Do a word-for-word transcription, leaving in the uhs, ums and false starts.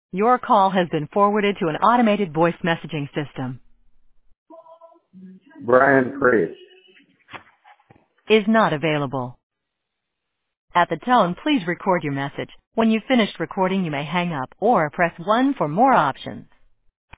Your call has been forwarded to an automated voice messaging system. Brian Chris. Is not available. At the tone, please record your message. When you've finished recording, you may hang up or press one for more options.